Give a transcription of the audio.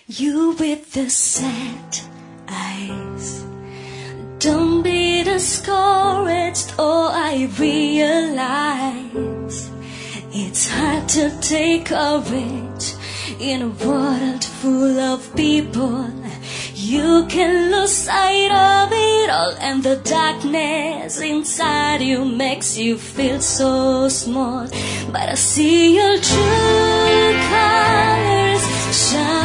You with the sad eyes. Don't be discouraged, oh, I realize it's hard to take courage in a world full of people. You can lose sight of it all, and the darkness inside you makes you feel so small. But I see your true colors shine